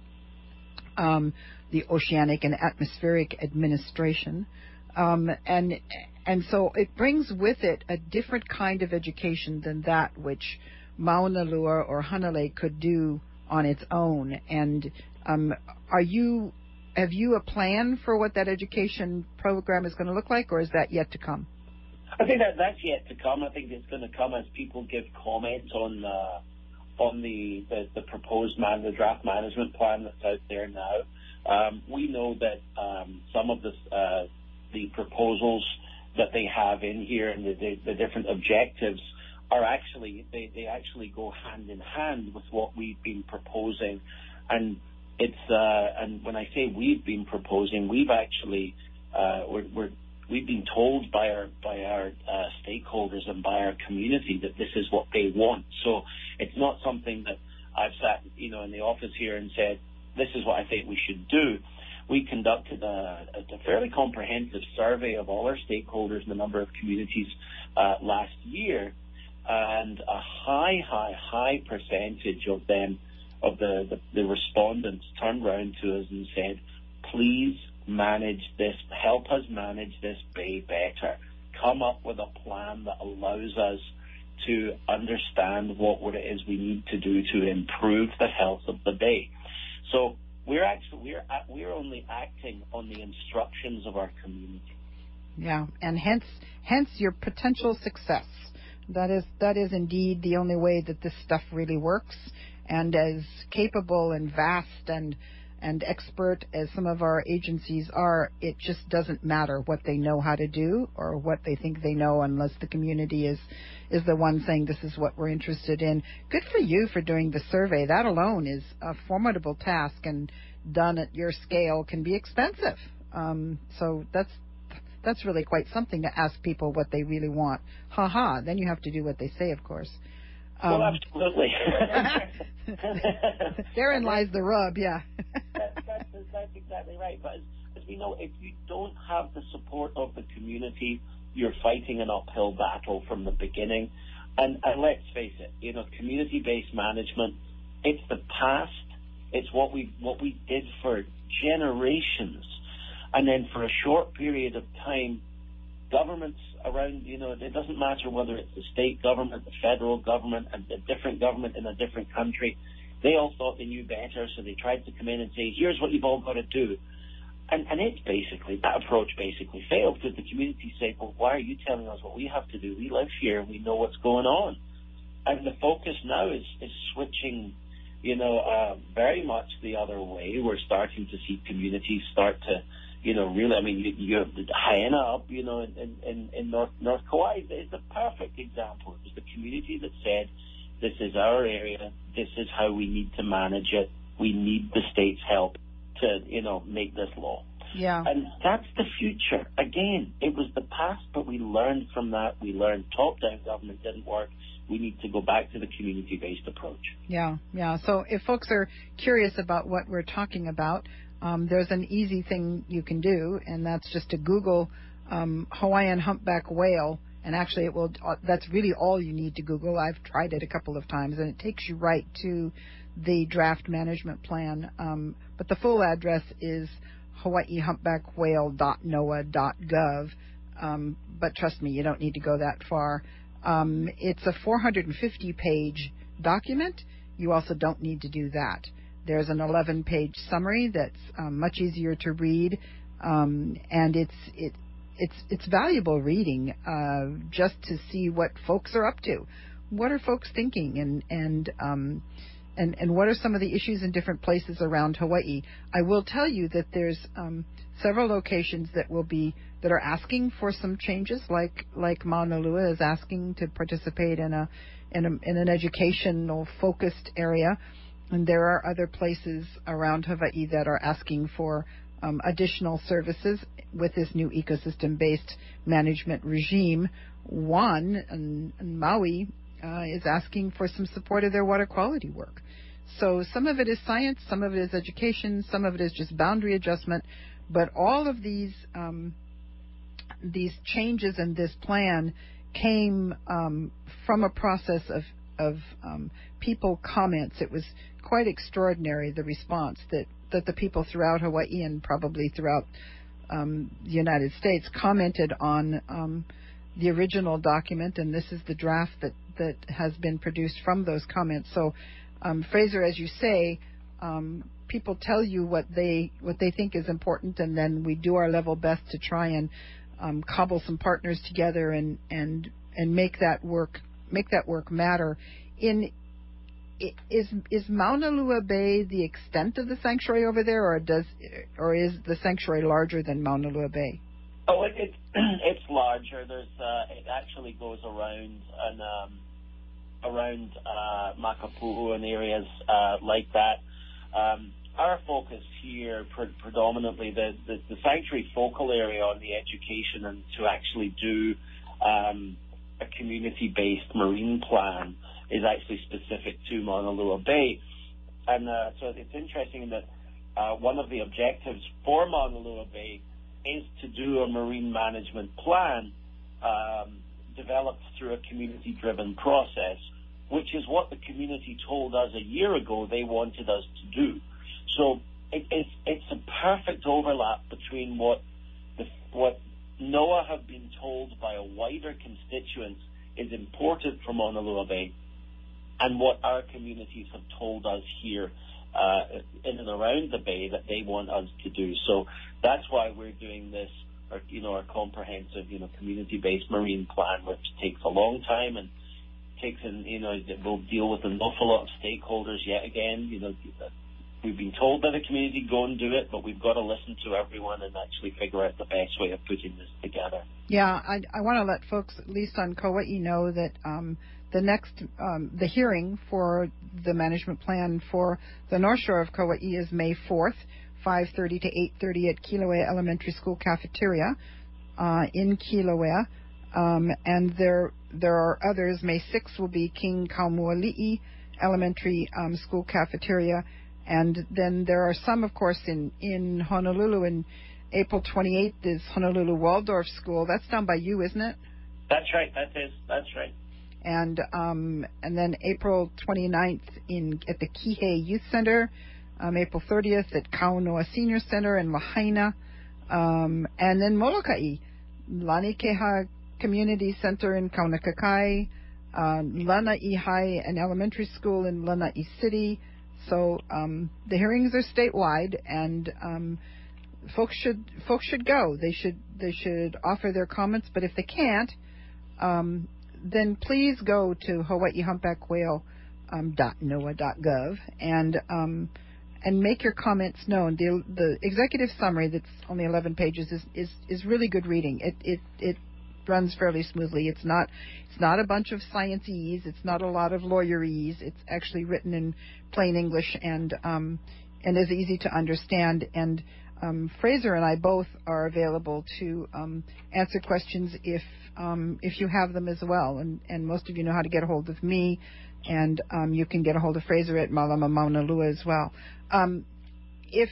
Um, the Oceanic and Atmospheric Administration, um, and and so it brings with it a different kind of education than that which Mauna Loa or Hanalei could do on its own. And um, are you have you a plan for what that education program is going to look like, or is that yet to come? I think that that's yet to come. I think it's going to come as people give comments on. Uh, on the, the, the proposed man, the draft management plan that's out there now. Um, we know that um, some of the, uh, the proposals that they have in here and the, the, the different objectives are actually, they, they actually go hand in hand with what we've been proposing. And it's, uh, and when I say we've been proposing, we've actually, uh, we're, we're We've been told by our by our uh, stakeholders and by our community that this is what they want. So it's not something that I've sat, you know, in the office here and said, this is what I think we should do. We conducted a, a fairly comprehensive survey of all our stakeholders in a number of communities uh, last year and a high, high, high percentage of them, of the, the, the respondents turned around to us and said, please manage this, help us manage this bay better. Come up with a plan that allows us to understand what, what it is we need to do to improve the health of the bay. So we're actually, we're, we're only acting on the instructions of our community. Yeah, and hence, hence your potential success. That is, that is indeed the only way that this stuff really works. And as capable and vast and and expert as some of our agencies are, it just doesn't matter what they know how to do or what they think they know, unless the community is is the one saying this is what we're interested in. Good for you for doing the survey. That alone is a formidable task, and done at your scale can be expensive. Um, so that's that's really quite something to ask people what they really want. Ha ha. Then you have to do what they say, of course. Um, well, absolutely. Therein lies the rub, yeah. that, that's, that's exactly right. But as, as we know, if you don't have the support of the community, you're fighting an uphill battle from the beginning. And, and let's face it, you know, community-based management, it's the past. It's what we what we did for generations. And then for a short period of time, governments around, you know, it doesn't matter whether it's the state government, the federal government, and a different government in a different country, they all thought they knew better, so they tried to come in and say, here's what you've all got to do. And, and it's basically, that approach basically failed, because the community said, well, why are you telling us what we have to do? We live here and we know what's going on. And the focus now is, is switching, you know, uh, very much the other way. We're starting to see communities start to, you know, really, I mean, you, you have the Hyena up, you know, in, in, in North, North Kauai. It's a perfect example. It was the community that said, this is our area, this is how we need to manage it, we need the state's help to, you know, make this law. Yeah. And that's the future. Again, it was the past, but we learned from that. We learned top-down government didn't work. We need to go back to the community-based approach. Yeah, yeah. So if folks are curious about what we're talking about, Um, there's an easy thing you can do, and that's just to Google um, Hawaiian humpback whale, and actually it will. Uh, that's really all you need to Google. I've tried it a couple of times, and it takes you right to the draft management plan. Um, but the full address is hawaii humpback whale dot N O A A dot gov. Um, but trust me, you don't need to go that far. Um, it's a four hundred fifty page document. You also don't need to do that. There's an eleven page summary that's um, much easier to read, um, and it's it it's it's valuable reading uh, just to see what folks are up to. What are folks thinking, and and um, and and what are some of the issues in different places around Hawaii? I will tell you that there's um, several locations that will be that are asking for some changes, like like Maunalua is asking to participate in a in a in an educational focused area. And there are other places around Hawaii that are asking for um, additional services with this new ecosystem-based management regime. One, in, in Maui, uh, is asking for some support of their water quality work. So some of it is science, some of it is education, some of it is just boundary adjustment. But all of these um, these changes in this plan came um, from a process of of um, people comments. It was quite extraordinary, the response that, that the people throughout Hawaii and probably throughout um, the United States commented on um, the original document, and this is the draft that, that has been produced from those comments. So, um, Fraser, as you say, um, people tell you what they what they think is important, and then we do our level best to try and um, cobble some partners together and, and and make that work make that work matter. In is is Maunalua Bay the extent of the sanctuary over there, or does or is the sanctuary larger than Maunalua Bay? Oh, it, it it's larger. There's uh, it actually goes around and um, around uh, Makapu'u and areas uh, like that. Um, our focus here, pre- predominantly the, the the sanctuary focal area on the education and to actually do um, a community-based marine plan is actually specific to Maunalua Bay. And uh, so it's interesting that uh, one of the objectives for Maunalua Bay is to do a marine management plan um, developed through a community-driven process, which is what the community told us a year ago they wanted us to do. So it, it's, it's a perfect overlap between what the, what NOAA have been told by a wider constituents is important for Mauna Loa Bay and what our communities have told us here uh, in and around the Bay that they want us to do. So that's why we're doing this, our, you know, our comprehensive, you know, community-based marine plan, which takes a long time and takes in, you know, we'll deal with an awful lot of stakeholders yet again. You know, we've been told by the community, go and do it, but we've got to listen to everyone and actually figure out the best way of putting this together. Yeah, I, I want to let folks, at least on Kauai, know that um, the next, um, the hearing for the management plan for the North Shore of Kauai is May fourth, five thirty to eight thirty at Kilauea Elementary School Cafeteria uh, in Kilauea. Um, and there there are others. May sixth will be King Kaumuali'i Elementary um, School Cafeteria. And then there are some, of course, in, in Honolulu. And April twenty-eighth is Honolulu Waldorf School. That's down by you, isn't it? That's right. That is. That's right. And um, and then April twenty-ninth in at the Kihei Youth Center. Um, April thirtieth at Kaunoa Senior Center in Lahaina. Um, and then Molokai, Lanikeha Community Center in Kaunakakai. Uh, Lanai High, an elementary school in Lanai City. So um, the hearings are statewide, and um, folks should folks should go. They should they should offer their comments. But if they can't, um, then please go to Hawaii Humpback Whale um, dot noaa dot gov and um, and make your comments known. The the executive summary that's only eleven pages is is, is really good reading. It it it runs fairly smoothly. It's not it's not a bunch of science-ese. It's not a lot of lawyerese. It's actually written in plain English and um, and is easy to understand. And um, Fraser and I both are available to um, answer questions if um, if you have them as well. And, and most of you know how to get a hold of me, and um, you can get a hold of Fraser at Malama Mauna Lua as well. Um, if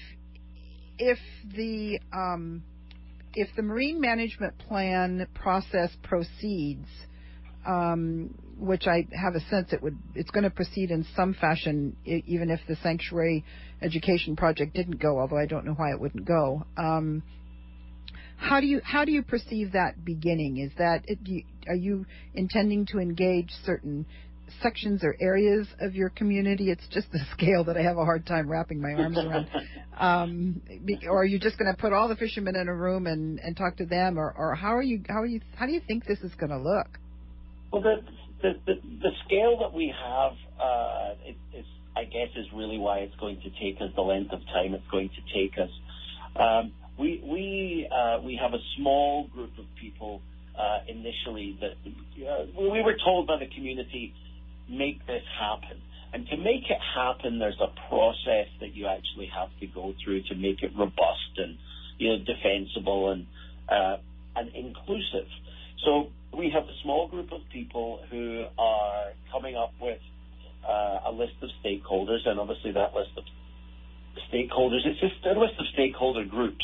if the um, if the marine management plan process proceeds, um, which I have a sense it would, it's going to proceed in some fashion, I- even if the sanctuary education project didn't go, although I don't know why it wouldn't go. Um, how do you how do you perceive that beginning? Is that do you, are you intending to engage certain sections or areas of your community? It's just the scale that I have a hard time wrapping my arms around. Um, or are you just going to put all the fishermen in a room and, and talk to them, or, or how are you how are you how do you think this is going to look? Well, the the, the the scale that we have, uh, it, is, I guess, is really why it's going to take us the length of time it's going to take us. Um, we we uh, we have a small group of people uh, initially that uh, we were told by the community, make this happen. And to make it happen, there's a process that you actually have to go through to make it robust and, you know, defensible and uh, and inclusive. So we have a small group of people who are coming up with uh, a list of stakeholders, and obviously that list of stakeholders, it's just a list of stakeholder groups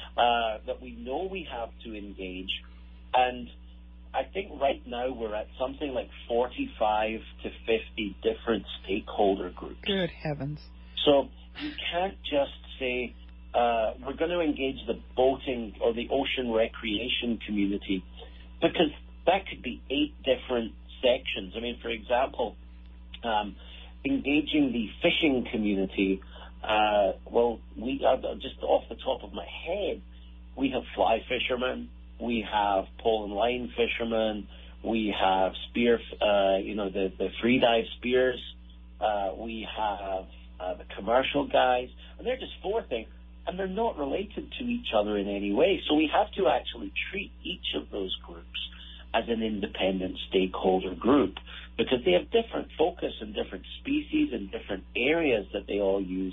uh, that we know we have to engage. And I think right now we're at something like forty-five to fifty different stakeholder groups. Good heavens. So you can't just say, uh, we're going to engage the boating or the ocean recreation community, because that could be eight different sections. I mean, for example, um, engaging the fishing community, uh, well, we uh, just off the top of my head, we have fly fishermen, we have pole and line fishermen, we have spear, uh, you know, the, the free dive spears, uh, we have uh, the commercial guys, and they're just four things, and they're not related to each other in any way. So we have to actually treat each of those groups as an independent stakeholder group, because they have different focus and different species and different areas that they all use.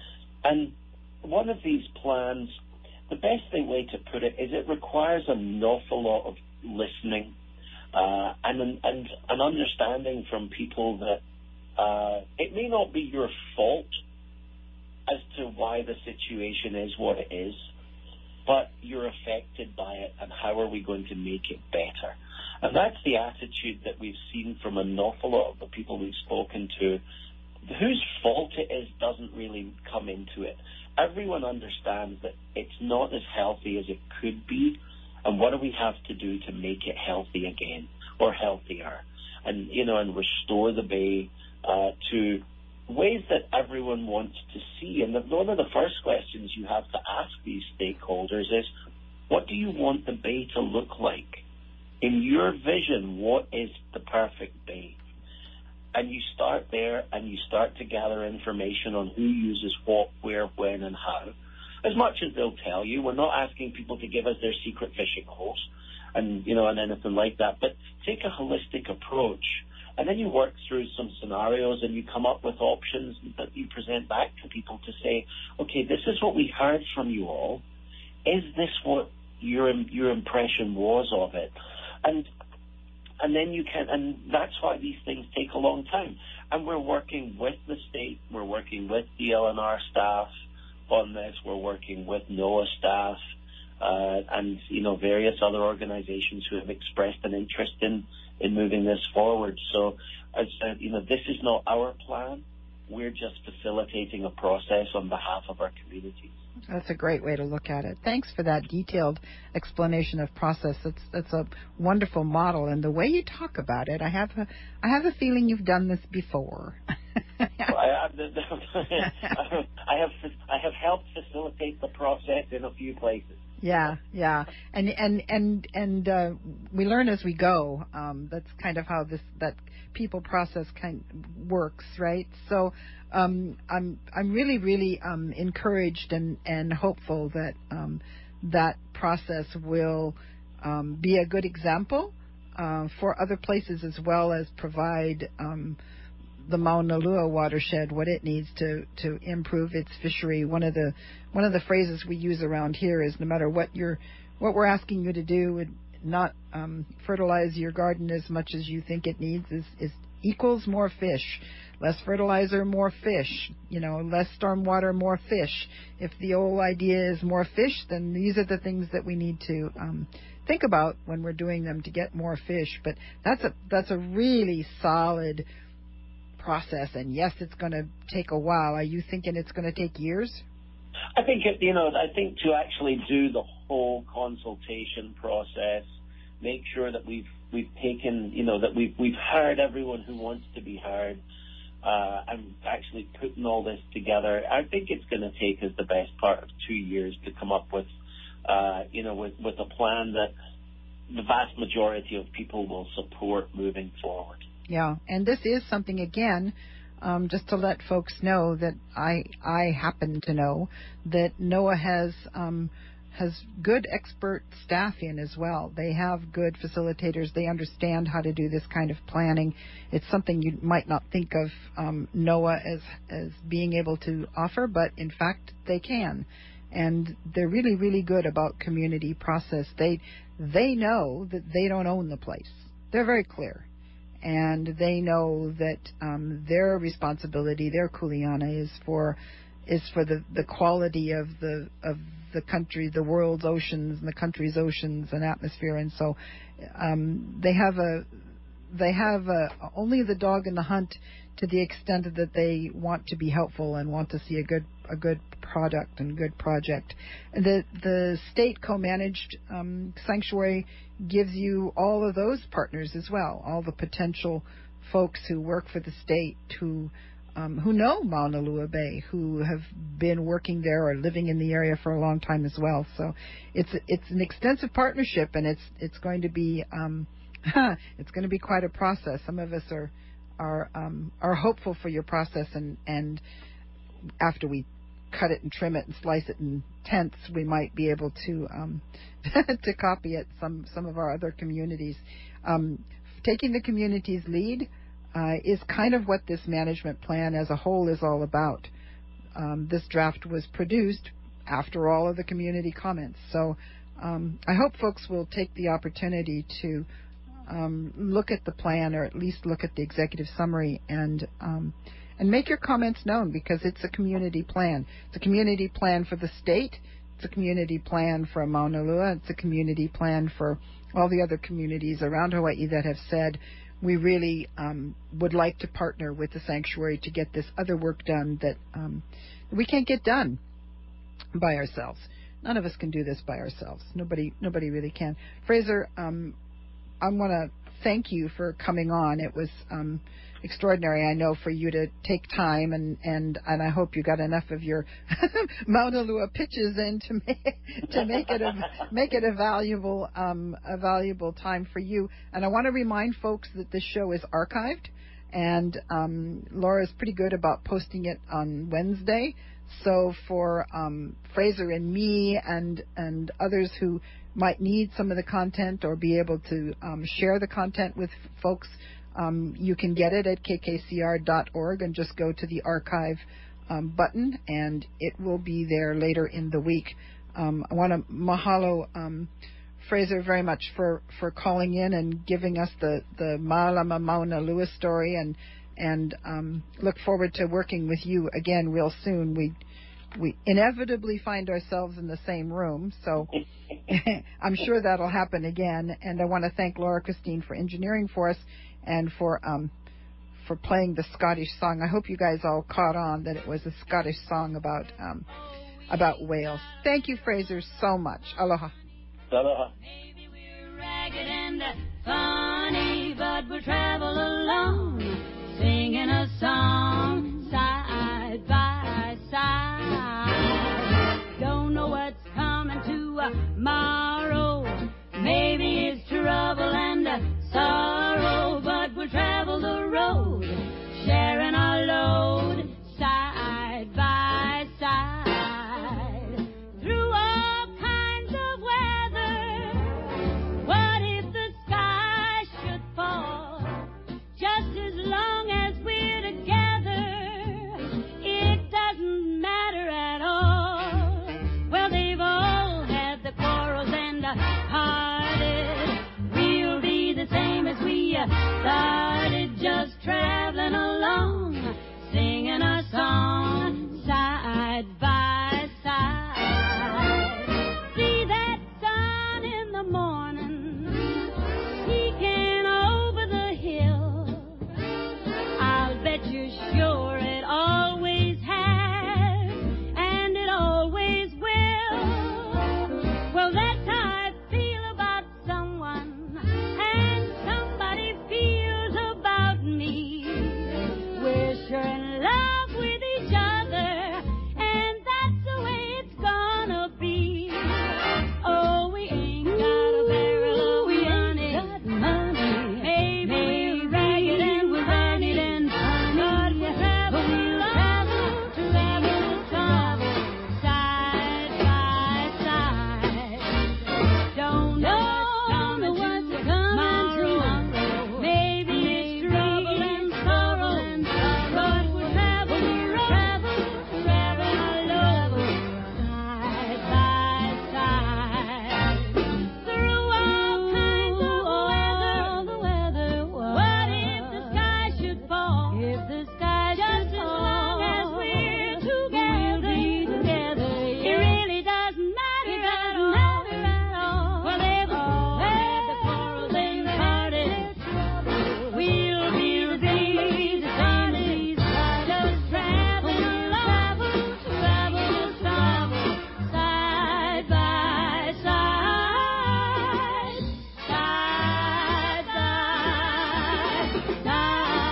And one of these plans, the best thing way to put it is it requires an awful lot of listening uh, and, an, and an understanding from people that uh, it may not be your fault as to why the situation is what it is, but you're affected by it, and how are we going to make it better? And that's the attitude that we've seen from an awful lot of the people we've spoken to. Whose fault it is doesn't really come into it. Everyone understands that it's not as healthy as it could be, and what do we have to do to make it healthy again, or healthier, and, you know, and restore the bay uh, to ways that everyone wants to see. And the, one of the first questions you have to ask these stakeholders is, what do you want the bay to look like? In your vision, what is the perfect bay? And you start there, and you start to gather information on who uses what, where, when, and how. As much as they'll tell you, we're not asking people to give us their secret fishing holes, and you know, and anything like that. But take a holistic approach, and then you work through some scenarios, and you come up with options that you present back to people to say, okay, this is what we heard from you all. Is this what your your impression was of it? And and then you can, and that's why these things take a long time. And we're working with the state, we're working with the L N R staff on this, we're working with NOAA staff, uh, and, you know, various other organizations who have expressed an interest in, in moving this forward. So, as uh, you know, this is not our plan. We're just facilitating a process on behalf of our communities. That's a great way to look at it. Thanks for that detailed explanation of process. That's that's a wonderful model, and the way you talk about it, I have a, I have a feeling you've done this before. well, I, I, I have I have helped facilitate the process in a few places. Yeah, yeah, and and and and uh, we learn as we go. Um, that's kind of how this that people process kind of works, right? So um, I'm I'm really really um, encouraged and, and hopeful that um, that process will um, be a good example uh, for other places, as well as provide um, the Mauna Lua watershed what it needs to, to improve its fishery. One of the one of the phrases we use around here is, no matter what you're what we're asking you to do, would not um, fertilize your garden as much as you think it needs, is, is equals more fish. Less fertilizer, more fish. You know, less storm water, more fish. If the old idea is more fish, then these are the things that we need to um, think about when we're doing them to get more fish. But that's a that's a really solid process, and yes, it's going to take a while. Are you thinking it's going to take years? I think it, you know, I think to actually do the whole consultation process, make sure that we've we've taken, you know, that we've we've heard everyone who wants to be heard, uh, and actually putting all this together. I think it's going to take us the best part of two years to come up with, uh, you know, with with a plan that the vast majority of people will support moving forward. Yeah, and this is something, again, um, just to let folks know that I I happen to know that NOAA has um, has good expert staff in as well. They have good facilitators. They understand how to do this kind of planning. It's something you might not think of um, NOAA as as being able to offer, but in fact they can. And they're really, really good about community process. They they know that they don't own the place. They're very clear. And they know that um, their responsibility, their kuleana, is for is for the, the quality of the of the country, the world's oceans, and the country's oceans and atmosphere. And so um, they have a they have a, only the dog in the hunt, to the extent that they want to be helpful and want to see a good a good product and good project. And the the state co-managed um, sanctuary gives you all of those partners as well, all the potential folks who work for the state who um, who know Mauna Lua Bay, who have been working there or living in the area for a long time as well. So it's it's an extensive partnership, and it's it's going to be um, it's going to be quite a process. Some of us are are um, are hopeful for your process, and and after we cut it and trim it and slice it in tenths, we might be able to um, to copy it. Some some of our other communities, um, taking the community's lead uh, is kind of what this management plan as a whole is all about. Um, this draft was produced after all of the community comments, so um, I hope folks will take the opportunity to um, look at the plan, or at least look at the executive summary, and um, and make your comments known, because it's a community plan. It's a community plan for the state It's a community plan for Mauna Lua. It's a community plan for all the other communities around Hawaii that have said, we really um, would like to partner with the sanctuary to get this other work done that um, we can't get done by ourselves. None of us can do this by ourselves. Nobody, nobody really can. Fraser, um, I want to thank you for coming on. It was um, extraordinary, I know, for you to take time, and, and, and I hope you got enough of your Mauna Lua pitches in to make to make it a make it a valuable um, a valuable time for you. And I want to remind folks that this show is archived, and um, Laura's pretty good about posting it on Wednesday. So for um, Fraser and me and and others who might need some of the content or be able to um, share the content with f- folks, um, you can get it at k k c r dot org and just go to the archive um, button, and it will be there later in the week. Um, I want to mahalo um, Fraser very much for, for calling in and giving us the, the Malama Mauna Lua story, and and um, look forward to working with you again real soon. We we inevitably find ourselves in the same room, so I'm sure that'll happen again. And I want to thank Laura Christine for engineering for us and for um, for playing the Scottish song. I hope you guys all caught on that it was a Scottish song about um, about whales. Thank you, Fraser, so much. Aloha. Aloha. Maybe we're ragged and funny, but we'll travel along, singing a song side by side. Don't know what's coming tomorrow. Maybe it's trouble and sorrow, but we'll travel the road, sharing our load side by side. Through all kinds of weather, what if the sky should fall? Just as long as we're together, it doesn't matter at all. Well, they've all had the quarrels and the hearted. We'll be the same as we started, just traveling along, singing our song side by side. See that sun in the morning, peeking over the hill. I'll bet you're sure it always has, and it always will. Well, that's how I feel about someone, and somebody feels about me. We're sure in love with each other, and that's the way it's gonna be. Oh, we ain't got a barrel of money, got money. Maybe we're ragged and we're ragged and funny, but we'll travel, we'll travel, travel, travel, side by side. Don't know what's coming tomorrow. Maybe it's trouble and sorrow, but we'll travel, we'll travel, travel alone, side by side. Through all kinds of weather, what if the sky should fall? If the sky just as long as we're together, together, it really doesn't matter at all. Well, they've all had the quarrels and parted. We'll be the same as these just traveling along, travel, travel, side by side, side by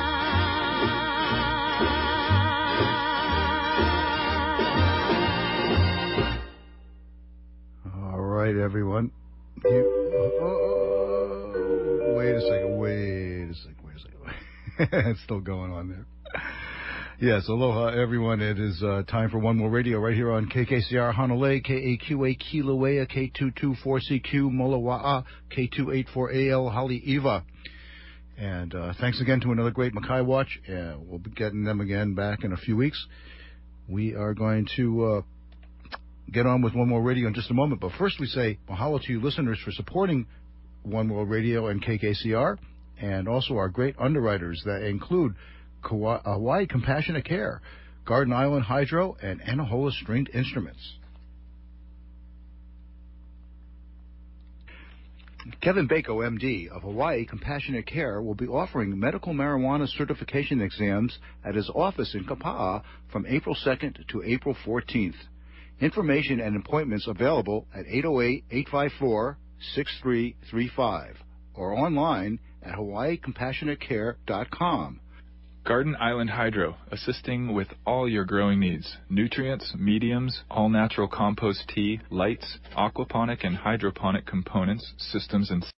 side. All right, everyone. You, oh, oh, wait a second, wait a second, wait a second. It's still going on there. Yes, aloha, everyone. It is uh, time for One More Radio right here on K K C R Honolulu, K A Q A Kilauea, K two two four C Q Molawa'a, K two eight four A L Haleiwa. And uh, thanks again to another great Makai Watch. Uh, we'll be getting them again back in a few weeks. We are going to uh, get on with One More Radio in just a moment. But first we say mahalo to you listeners for supporting One World Radio and K K C R, and also our great underwriters that include Kauai- Hawaii Compassionate Care, Garden Island Hydro, and Anahola Stringed Instruments. Kevin Bako, M D, of Hawaii Compassionate Care, will be offering medical marijuana certification exams at his office in Kapa'a from April second to April fourteenth. Information and appointments available at eight oh eight, eight five four, six three three five or online at hawaii compassionate care dot com. Garden Island Hydro, assisting with all your growing needs. Nutrients, mediums, all-natural compost tea, lights, aquaponic and hydroponic components, systems, and